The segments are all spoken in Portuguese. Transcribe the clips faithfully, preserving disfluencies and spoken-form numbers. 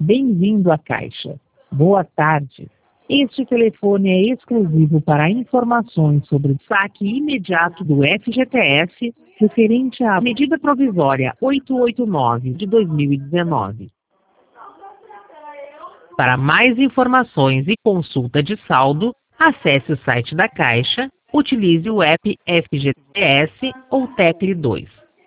Bem-vindo à Caixa. Boa tarde. Este telefone é exclusivo para informações sobre o saque imediato do F G T S, referente à medida provisória oitocentos e oitenta e nove de dois mil e dezenove. Para mais informações e consulta de saldo, acesse o site da Caixa, utilize o app F G T S ou tecle dois.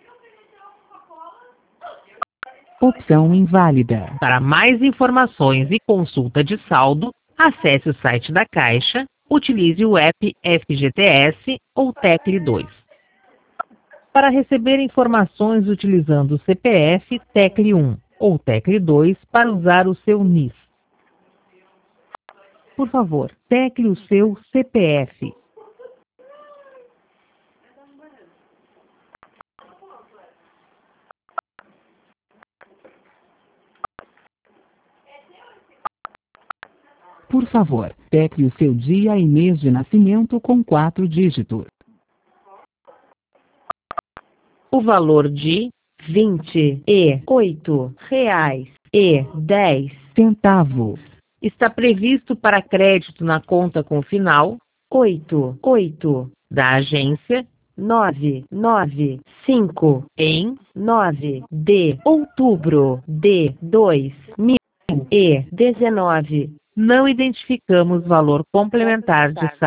Opção inválida. Para mais informações e consulta de saldo, acesse o site da Caixa, utilize o app F G T S ou tecle dois. Para receber informações utilizando o C P F, tecle um ou tecle dois para usar o seu N I S. Por favor, tecle o seu C P F. Por favor, tecle o seu dia e mês de nascimento com quatro dígitos. O valor de vinte e oito reais e dez Centavos. está previsto para crédito na conta com final oito oito da agência nove nove cinco em nove de outubro de dois mil e dezenove. Não identificamos valor complementar de